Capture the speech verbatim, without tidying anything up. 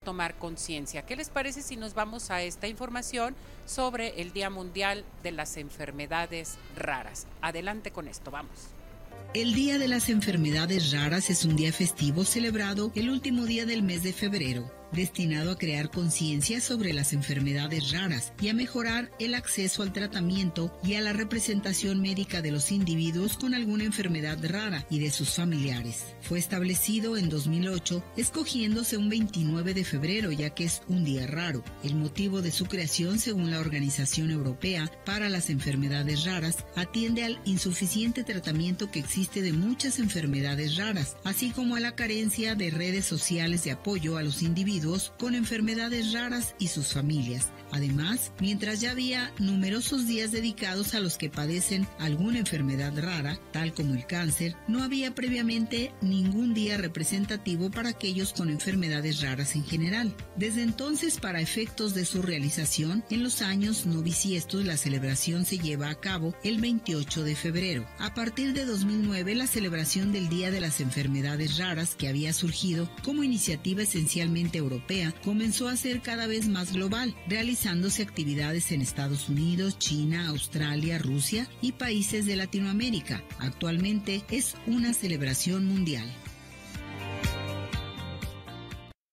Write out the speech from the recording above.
tomar conciencia. ¿Qué les parece si nos vamos a esta información sobre el Día Mundial de las Enfermedades Raras? Adelante con esto, vamos. El Día de las Enfermedades Raras es un día festivo celebrado el último día del mes de febrero, destinado a crear conciencia sobre las enfermedades raras y a mejorar el acceso al tratamiento y a la representación médica de los individuos con alguna enfermedad rara y de sus familiares. Fue establecido en dos mil ocho, escogiéndose un veintinueve de febrero, ya que es un día raro. El motivo de su creación, según la Organización Europea para las Enfermedades Raras, atiende al insuficiente tratamiento que existe de muchas enfermedades raras, así como a la carencia de redes sociales de apoyo a los individuos con enfermedades raras y sus familias. Además, mientras ya había numerosos días dedicados a los que padecen alguna enfermedad rara, tal como el cáncer, no había previamente ningún día representativo para aquellos con enfermedades raras en general. Desde entonces, para efectos de su realización, en los años no bisiestos la celebración se lleva a cabo el veintiocho de febrero. A partir de dos mil nueve, la celebración del Día de las Enfermedades Raras, que había surgido como iniciativa esencialmente europea, comenzó a ser cada vez más global, realizándose actividades en Estados Unidos, China, Australia, Rusia y países de Latinoamérica. Actualmente es una celebración mundial.